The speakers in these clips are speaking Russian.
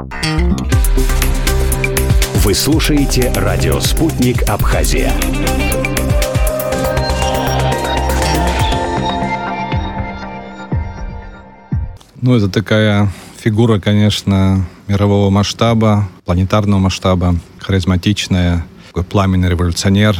Вы слушаете радио «Спутник Абхазия». Ну, это такая фигура, конечно, мирового масштаба, планетарного масштаба, харизматичная, такой пламенный революционер.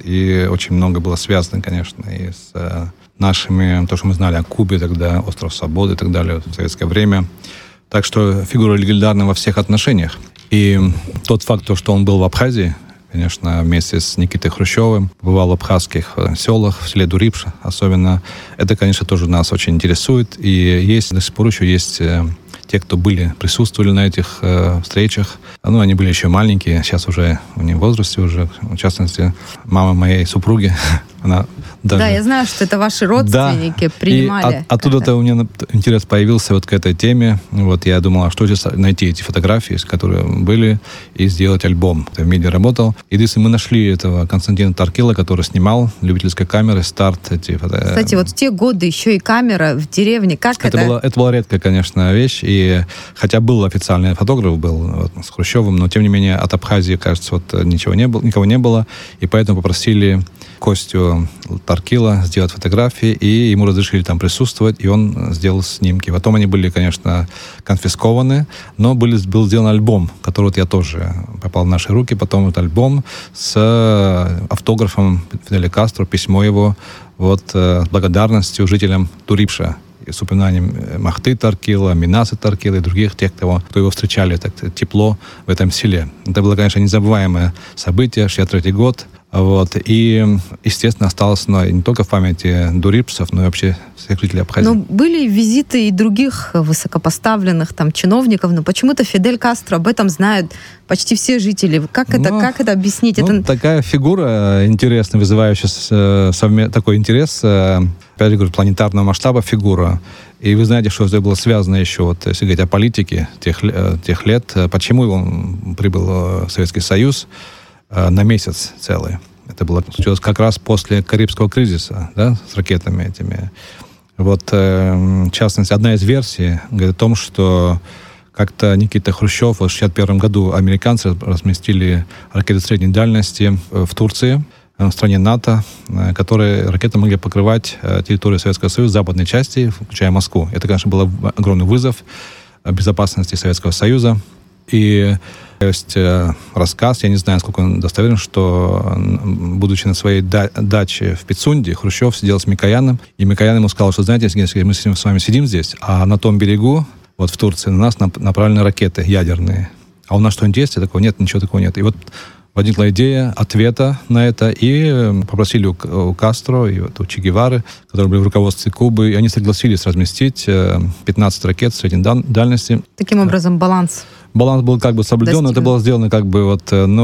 И очень много было связано, конечно, и с нашими, то, что мы знали о Кубе тогда, Остров Свободы и так далее в советское время. Так что фигура легендарна во всех отношениях. И тот факт, что он был в Абхазии, конечно, вместе с Никитой Хрущевым, бывал в абхазских селах, в селе Дурипш особенно, это, конечно, тоже нас очень интересует. И есть, до сих пор еще есть те, кто присутствовали на этих встречах. Ну, они были еще маленькие, сейчас уже они в возрасте уже. В частности, мама моей супруги, она даже... Да, я знаю, что это ваши родственники принимали. И оттуда-то у меня интерес появился вот к этой теме. Вот я думал, а что здесь найти эти фотографии, которые были, и сделать альбом. Я в медиа работал. И если мы нашли этого Константина Таркила, который снимал любительской камерой старт эти фотографии. Кстати, вот в те годы еще и камера в деревне, как это? Это была редкая, конечно, вещь. И хотя был официальный фотограф, был вот, с Хрущевым, но тем не менее от Абхазии, кажется, вот никого не было. И поэтому попросили Костю Таркила сделать фотографии, и ему разрешили там присутствовать, и он сделал снимки. Потом они были, конечно, конфискованы, но был сделан альбом, который вот я тоже попал в наши руки. Потом вот альбом с автографом Фиделя Кастро, письмо его вот, с благодарностью жителям Дурипша, с упоминанием Махты Таркила, Минасы Таркила и других тех, кто его встречали так тепло в этом селе. Это было, конечно, незабываемое событие, 63-й год. Вот. И, естественно, осталось не только в памяти дурипцев, но и вообще всех жителей Абхазии. Но были визиты и других высокопоставленных там чиновников, но почему-то Фидель Кастро об этом знают почти все жители. Как это объяснить? Это... Такая фигура интересная, вызывающая такой интерес, опять же говорю, планетарного масштаба фигура. И вы знаете, что это было связано еще, вот, если говорить о политике тех лет, почему он прибыл в Советский Союз на месяц целый. Это было случилось как раз после Карибского кризиса, да, с ракетами этими. Вот, в частности, одна из версий говорит о том, что как-то Никита Хрущев в 1961 году американцы разместили ракеты средней дальности в Турции, в стране НАТО, которые ракеты могли покрывать территорию Советского Союза, западной части, включая Москву. Это, конечно, был огромный вызов безопасности Советского Союза. И есть рассказ, я не знаю, насколько он достоверен, что, будучи на своей даче в Пицунде, Хрущев сидел с Микояном, и Микоян ему сказал, что, знаете, мы с вами сидим здесь, а на том берегу, вот в Турции, на нас направлены ракеты ядерные. А у нас что-нибудь есть? Я такого нет, ничего такого нет. И вот возникла идея ответа на это, и попросили у Кастро и у Че Гевары, которые были в руководстве Кубы, и они согласились разместить 15 ракет средней дальности. Таким образом, баланс был как бы соблюден, но это было сделано как бы вот,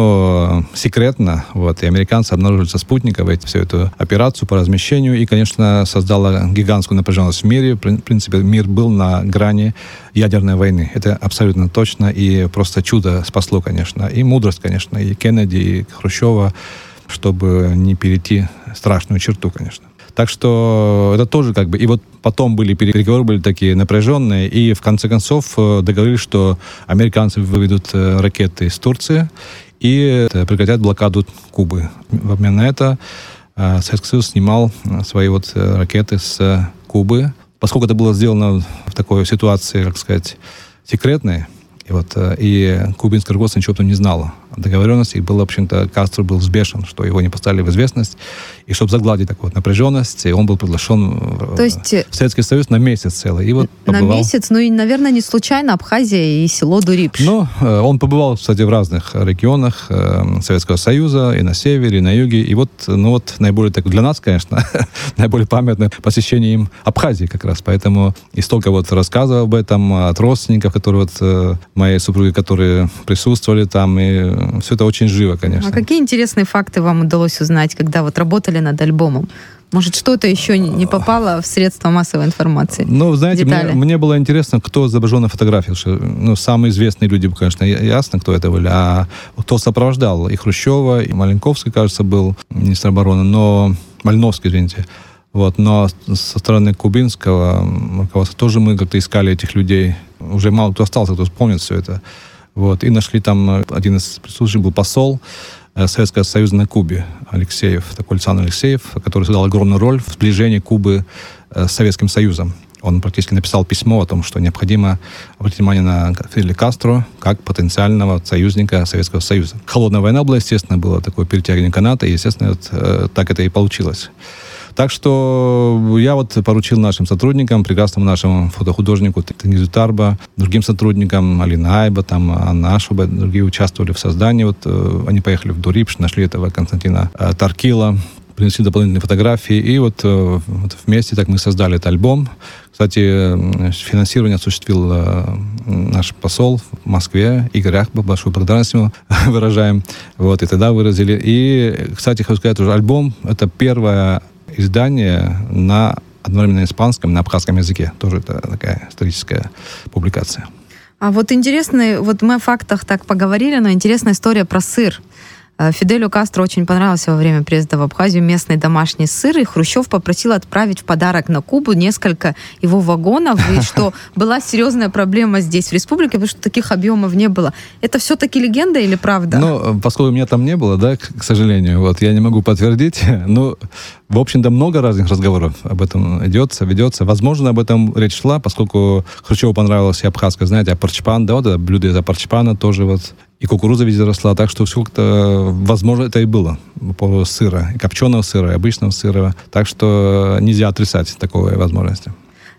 секретно. Вот, и американцы обнаружили со спутника всю эту операцию по размещению, и, конечно, создала гигантскую напряженность в мире. В принципе, мир был на грани ядерной войны. Это абсолютно точно, и просто чудо спасло, конечно, и мудрость, конечно, и Кеннеди, и Хрущева, чтобы не перейти страшную черту, конечно. Так что это тоже как бы... И вот потом переговоры были такие напряженные, и в конце концов договорились, что американцы выведут ракеты из Турции и прекратят блокаду Кубы. В обмен на это Советский Союз снимал свои вот ракеты с Кубы. Поскольку это было сделано в такой ситуации, как сказать, секретной, и кубинское руководство ничего не знало о договоренности, и было, в общем-то, Кастро был взбешен, что его не поставили в известность, и чтобы загладить такую вот напряженность, он был приглашен в Советский Союз на месяц целый. И вот побывал... На месяц? Ну и, наверное, не случайно Абхазия и село Дурипш. Ну, он побывал, кстати, в разных регионах Советского Союза, и на севере, и на юге, и вот наиболее так для нас, конечно, наиболее памятное посещение им Абхазии как раз, поэтому и столько вот рассказов об этом от родственников, которые вот моей супруги, которые присутствовали там, и все это очень живо, конечно. А какие интересные факты вам удалось узнать, когда вот работали над альбомом? Может, что-то еще не попало в средства массовой информации? Ну, знаете, мне было интересно, кто изображен на фотографии. Самые известные люди, конечно, ясно, кто это были. А кто сопровождал и Хрущева, и Маленковский, кажется, был министр обороны, Мальновский, извините. Вот, но со стороны кубинского руководства тоже мы как-то искали этих людей. уже мало кто остался, кто вспомнит все это. Вот. И нашли там, один из присутствующих был посол Советского Союза на Кубе, Алексеев, такой Александр Алексеев, который сыграл огромную роль в сближении Кубы с Советским Союзом. Он практически написал письмо о том, что необходимо обратить внимание на Фиделя Кастро как потенциального союзника Советского Союза. Холодная война была, естественно, было такое перетягивание каната, и, естественно, вот, так это и получилось. Так что я вот поручил нашим сотрудникам, прекрасному нашему фотохудожнику Тенгизу Тарба, другим сотрудникам, Алина Айба, там, Анна Ашуба, другие участвовали в создании. Вот, они поехали в Дурипш, нашли этого Константина Таркила, принесли дополнительные фотографии, и вот вместе так мы создали этот альбом. Кстати, финансирование осуществил наш посол в Москве, Игорь Ахбов, большую благодарность ему выражаем. Вот, и тогда выразили. И, кстати, хочу сказать, уже альбом — это первое издание на одновременно испанском, на абхазском языке. Тоже это такая историческая публикация. А вот интересно, вот мы о фактах так поговорили, но интересная история про сыр. Фиделю Кастро очень понравился во время приезда в Абхазию местный домашний сыр, и Хрущев попросил отправить в подарок на Кубу несколько его вагонов, и что была серьезная проблема здесь, в республике, потому что таких объемов не было. Это все-таки легенда или правда? Ну, поскольку меня там не было, да, к сожалению, вот, я не могу подтвердить, но, в общем-то, много разных разговоров об этом ведется. Возможно, об этом речь шла, поскольку Хрущеву понравилось и абхазское, знаете, апарчпан, да, вот это блюдо из апарчпана тоже вот. И кукуруза везде росла, так что все как-то, возможно, это и было по поводу сыра, и копченого сыра, и обычного сыра. Так что нельзя отрицать такой возможности.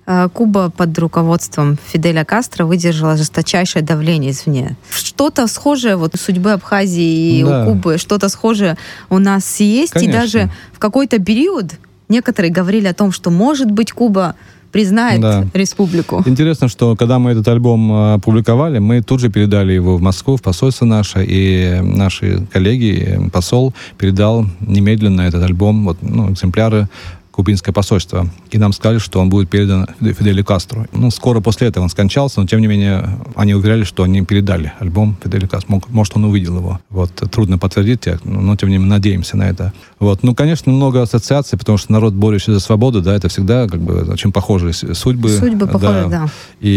Куба под руководством Фиделя Кастро выдержала жесточайшее давление извне. Что-то схожее вот у судьбы Абхазии и у Кубы, что-то схожее у нас есть. Конечно. И даже в какой-то период некоторые говорили о том, что, может быть, Куба признает республику. Интересно, что когда мы этот альбом опубликовали, мы тут же передали его в Москву, в посольство наше, и наши коллеги, посол передал немедленно этот альбом, вот, экземпляры кубинское посольство. И нам сказали, что он будет передан Фиделю Кастро. Скоро после этого он скончался, но тем не менее они уверяли, что они передали альбом Фиделю Кастро. Может, он увидел его. Вот, трудно подтвердить, но тем не менее надеемся на это. Вот. Конечно, много ассоциаций, потому что народ, борющийся за свободу, да, это всегда как бы очень похожие судьбы. Судьбы похожи, да.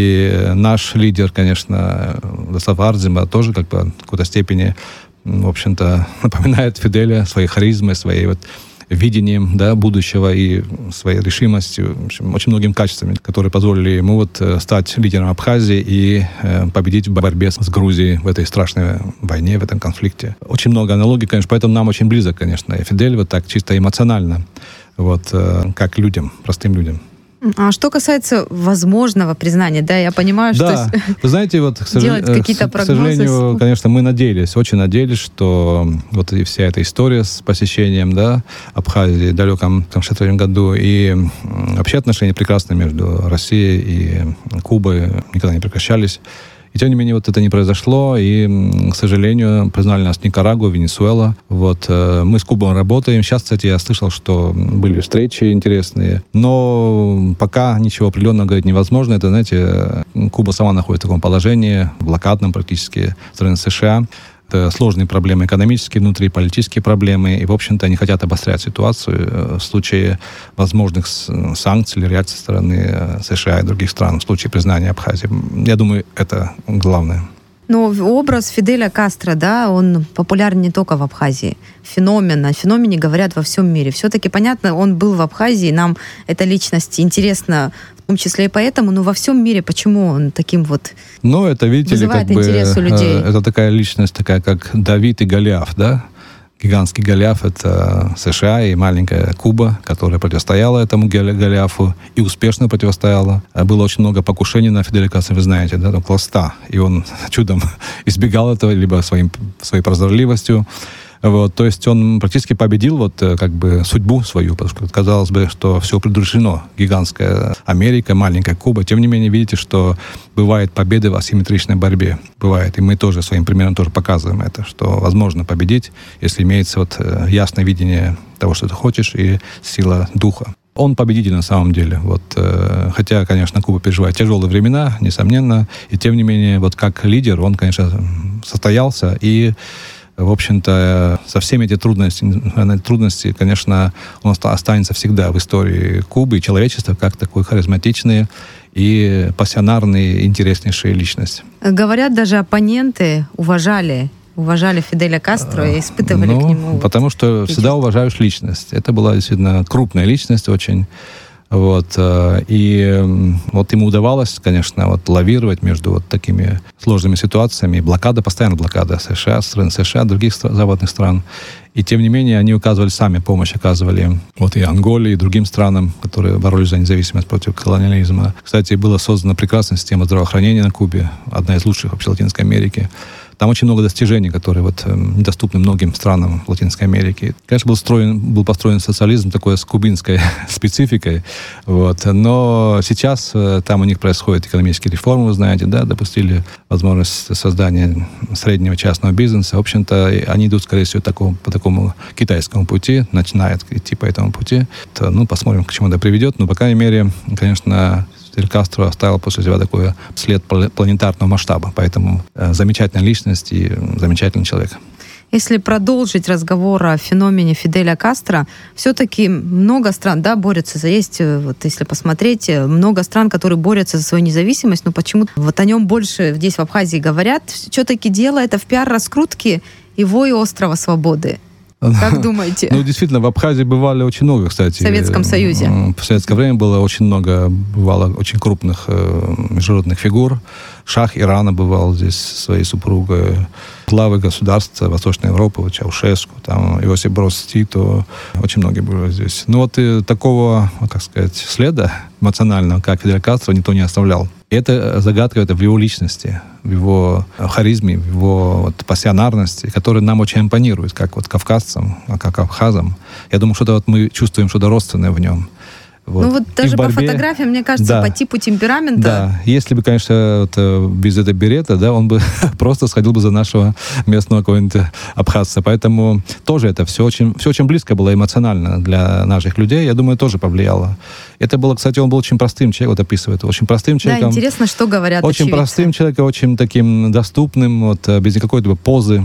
И наш лидер, конечно, Владислав Ардзима, тоже как бы в какой-то степени, в общем-то, напоминает Фиделя своей харизмой, своей вот видением, да, будущего и своей решимостью, в общем, очень многими качествами, которые позволили ему вот стать лидером Абхазии и победить в борьбе с Грузией в этой страшной войне, в этом конфликте. Очень много аналогий, конечно, поэтому нам очень близок, конечно, и Фидель вот так чисто эмоционально, вот, как людям, простым людям. А что касается возможного признания, да, я понимаю, что... Вы знаете, вот, делать какие-то прогнозы. К сожалению, конечно, мы очень надеялись, что вот и вся эта история с посещением, да, Абхазии в далеком 1963 году, и вообще отношения прекрасные между Россией и Кубой никогда не прекращались. И тем не менее, вот это не произошло, и, к сожалению, признали нас Никарагуа, Венесуэла. Вот, мы с Кубой работаем. Сейчас, кстати, я слышал, что были встречи интересные, но пока ничего определенного говорить невозможно. Это, знаете, Куба сама находится в таком положении, блокадном практически, страны США. Это сложные проблемы экономические, внутриполитические проблемы, и, в общем-то, они хотят обострять ситуацию в случае возможных санкций или реакций со стороны США и других стран в случае признания Абхазии. Я думаю, это главное. Но образ Фиделя Кастро, да, он популярен не только в Абхазии. О феномене говорят во всем мире. Все-таки, понятно, он был в Абхазии, нам эта личность интересна, в том числе и поэтому, но во всем мире почему он таким вот это, видите ли, как бы, интерес у людей? Это такая личность, такая как Давид и Голиаф, да? Гигантский Голиаф — это США и маленькая Куба, которая противостояла этому Голиафу и успешно противостояла. Было очень много покушений на Фиделя Кастро, вы знаете, да, около 100. И он чудом избегал этого, либо своей прозорливостью. Вот, то есть он практически победил вот как бы судьбу свою, потому что казалось бы, что все предрешено. Гигантская Америка, маленькая Куба. Тем не менее, видите, что бывают победы в асимметричной борьбе. Бывает. И мы тоже своим примером тоже показываем это, что возможно победить, если имеется вот ясное видение того, что ты хочешь, и сила духа. Он победитель на самом деле. Вот, хотя, конечно, Куба переживает тяжелые времена, несомненно. И тем не менее, вот как лидер, он, конечно, состоялся. И в общем-то, со всеми этими трудностями, конечно, он останется всегда в истории Кубы и человечества как такой харизматичный и пассионарный, интереснейшая личность. Говорят, даже оппоненты уважали Фиделя Кастро и испытывали к нему... Потому что всегда уважаешь личность. Это была действительно крупная личность очень. И ему удавалось, конечно, лавировать между такими сложными ситуациями. Постоянно блокада стран США, других западных стран. И тем не менее, они помощь оказывали и Анголе, и другим странам, которые боролись за независимость против колониализма. Кстати, была создана прекрасная система здравоохранения на Кубе, одна из лучших вообще в Латинской Америке. Там очень много достижений, которые недоступны многим странам Латинской Америки. Конечно, был построен социализм такой с кубинской спецификой, но сейчас там у них происходят экономические реформы, вы знаете, да, допустили возможность создания среднего частного бизнеса. В общем-то, они идут, скорее всего, по такому китайскому пути, начинают идти по этому пути. Посмотрим, к чему это приведет. Но, по крайней мере, конечно, Фидель Кастро оставил после себя такой след планетарного масштаба. Поэтому замечательная личность и замечательный человек. Если продолжить разговор о феномене Фиделя Кастро, все-таки много стран, борются за... Есть, если посмотреть, много стран, которые борются за свою независимость, но почему-то о нем больше здесь в Абхазии говорят. Все-таки дело это в пиар-раскрутке его и острова Свободы. Как думаете? Действительно, в Абхазии бывали очень много, кстати. В Советском Союзе. В советское время бывало очень крупных международных фигур. Шах Ирана бывал здесь со своей супругой. Главы государств Восточной Европы, Чаушеску, Иосиф Брос Тито. Очень многие были здесь. И такого, следа эмоционального, как Фидель Кастро, никто не оставлял. И это загадка в его личности, в его харизме, в его пассионарности, которая нам очень импонирует, как кавказцам, как абхазам. Я думаю, что-то мы чувствуем что-то родственное в нем. Даже по фотографиям, мне кажется, по типу темперамента. Да, если бы, конечно, без этого берета, он бы просто сходил бы за нашего местного какого-нибудь абхазца. Поэтому тоже это все очень близко было эмоционально для наших людей. Я думаю, тоже повлияло. Это было, кстати, он был очень простым человеком, описывает, очень простым человеком. Да, интересно, что говорят очень очевидцы. Простым человеком, очень таким доступным, без никакой позы.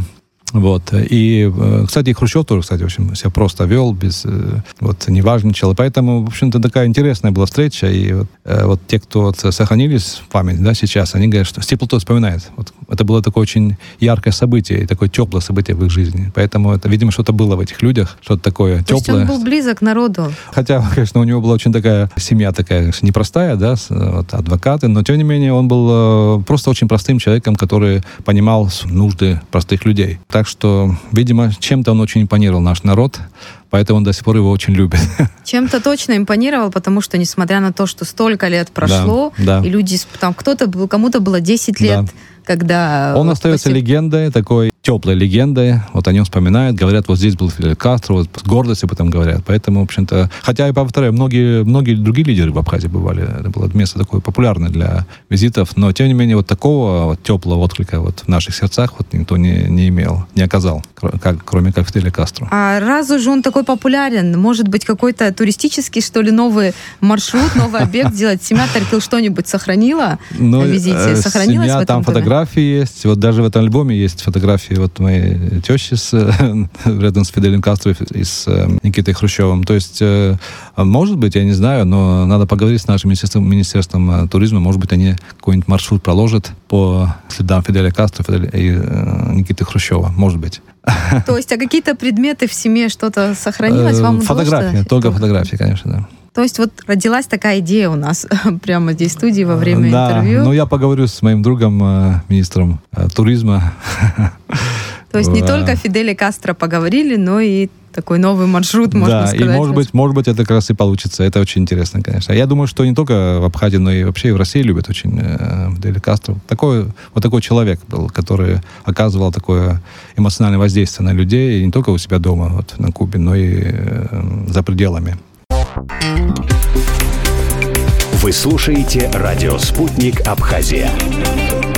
И, кстати, Хрущев тоже, очень себя просто вел, не важничал. И поэтому, в общем-то, такая интересная была встреча. И те, кто сохранились в память, сейчас, они говорят, что с теплотой вспоминают. Это было такое очень яркое событие, и такое теплое событие в их жизни. Поэтому это, видимо, что-то было в этих людях, что-то такое теплое. То есть он был близок к народу. Хотя, конечно, у него была очень такая семья непростая, адвокаты, но, тем не менее, он был просто очень простым человеком, который понимал нужды простых людей. Так что, видимо, чем-то он очень импонировал наш народ, поэтому он до сих пор его очень любит. Чем-то точно импонировал, потому что, несмотря на то, что столько лет прошло, и люди, кому-то было 10 лет, когда... Он остается легендой, такой теплой легендой. О нем вспоминают, говорят, здесь был Фидель Кастро, с гордостью об этом говорят. Поэтому, в общем-то... Хотя, я повторяю, многие другие лидеры в Абхазии бывали. Это было место такое популярное для визитов, но, тем не менее, такого теплого отклика в наших сердцах никто не имел, не оказал, кроме как Фиделя Кастро. А раз уже он такой популярен, может быть, какой-то туристический, что ли, новый маршрут, новый объект делать? Семья Таркил что-нибудь сохранила на визите? Сохранилась в этом там доме? Фотографии есть. Даже в этом альбоме есть фотографии моей тещи рядом с Фиделем Кастро и с Никитой Хрущевым. То есть, может быть, я не знаю, но надо поговорить с нашим министерством туризма. Может быть, они какой-нибудь маршрут проложат по следам Фиделя Кастро и Никиты Хрущева. Может быть. То есть, а какие-то предметы в семье, что-то сохранилось? Вам фотографии, только фотографии, конечно, да. То есть родилась такая идея у нас прямо здесь в студии во время интервью. Я поговорю с моим другом, министром туризма. То есть не только Фиделя Кастро поговорили, но и такой новый маршрут, можно сказать. Да, и может быть, это как раз и получится. Это очень интересно, конечно. Я думаю, что не только в Абхазии, но и вообще и в России любят очень Фиделя Кастро. Такой человек был, который оказывал такое эмоциональное воздействие на людей, и не только у себя дома, на Кубе, но и за пределами. Вы слушаете радио «Спутник Абхазия».